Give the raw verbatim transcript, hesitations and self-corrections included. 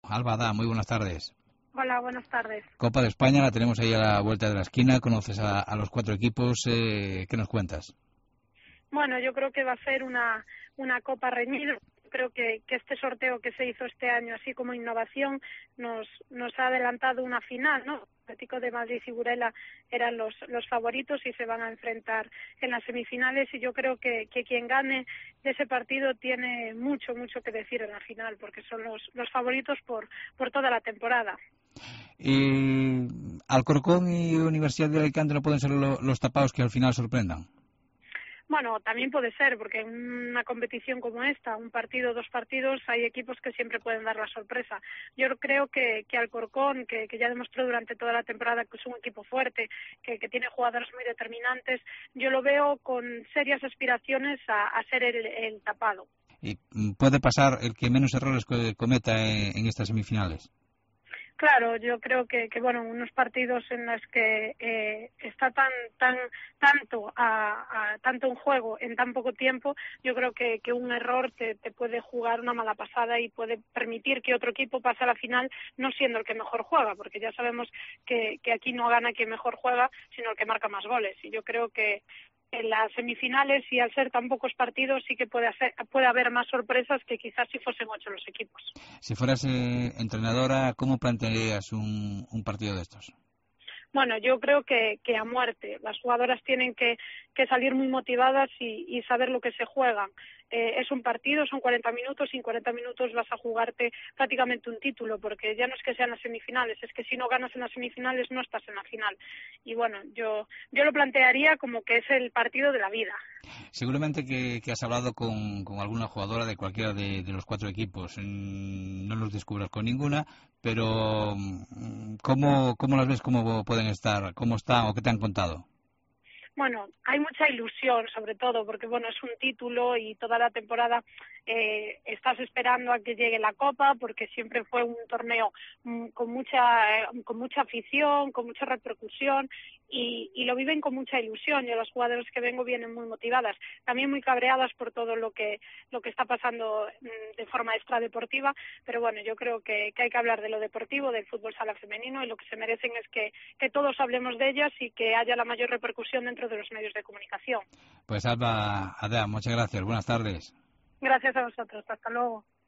Alba Adá, muy buenas tardes. Hola, buenas tardes. Copa de España, la tenemos ahí a la vuelta de la esquina, conoces a, a los cuatro equipos, eh, ¿qué nos cuentas? Bueno, yo creo que va a ser una, una copa reñida. Creo que, que este sorteo que se hizo este año, así como innovación, nos, nos ha adelantado una final, ¿no? Atlético de Madrid y Burela eran los, los favoritos y se van a enfrentar en las semifinales, y yo creo que, que quien gane de ese partido tiene mucho, mucho que decir en la final, porque son los, los favoritos por, por toda la temporada. Eh, ¿Alcorcón y Universidad de Alicante no pueden ser lo, los tapados que al final sorprendan? Bueno, también puede ser, porque en una competición como esta, un partido, dos partidos, hay equipos que siempre pueden dar la sorpresa. Yo creo que, que Alcorcón, que, que ya demostró durante toda la temporada que es un equipo fuerte, que, que tiene jugadores muy determinantes, yo lo veo con serias aspiraciones a, a ser el, el tapado. ¿Y puede pasar el que menos errores cometa en, en estas semifinales? Claro, yo creo que, que bueno, unos partidos en los que eh, está tan, tan, tanto, a, a, tanto en juego en tan poco tiempo, yo creo que, que un error te, te puede jugar una mala pasada y puede permitir que otro equipo pase a la final no siendo el que mejor juega, porque ya sabemos que, que aquí no gana quien mejor juega, sino el que marca más goles. Y yo creo que en las semifinales, y al ser tan pocos partidos, sí que puede, hacer, puede haber más sorpresas que quizás si fuesen ocho los equipos. Si fueras eh, entrenadora, ¿cómo plantearías un, un partido de estos? Bueno, yo creo que, que a muerte. Las jugadoras tienen que, que salir muy motivadas y, y saber lo que se juegan. Eh, es un partido, son cuarenta minutos, y en cuarenta minutos vas a jugarte prácticamente un título, porque ya no es que sean las semifinales, es que si no ganas en las semifinales no estás en la final. Y bueno, yo, yo lo plantearía como que es el partido de la vida. Seguramente que, que has hablado con, con alguna jugadora de cualquiera de, de los cuatro equipos. No nos descubras con ninguna, pero ¿cómo, cómo las ves? ¿Cómo pueden estar? ¿Cómo están o qué te han contado? Bueno, hay mucha ilusión, sobre todo, porque bueno, es un título y toda la temporada eh, estás esperando a que llegue la Copa, porque siempre fue un torneo mm, con mucha eh, con mucha afición, con mucha repercusión, y, y lo viven con mucha ilusión. Yo, las jugadoras que vengo vienen muy motivadas, también muy cabreadas por todo lo que lo que está pasando mm, de forma extradeportiva, pero bueno, yo creo que, que hay que hablar de lo deportivo, del fútbol sala femenino, y lo que se merecen es que, que todos hablemos de ellas y que haya la mayor repercusión dentro de los medios de comunicación. Pues Alba Adá, muchas gracias. Buenas tardes. Gracias a vosotros. Hasta luego.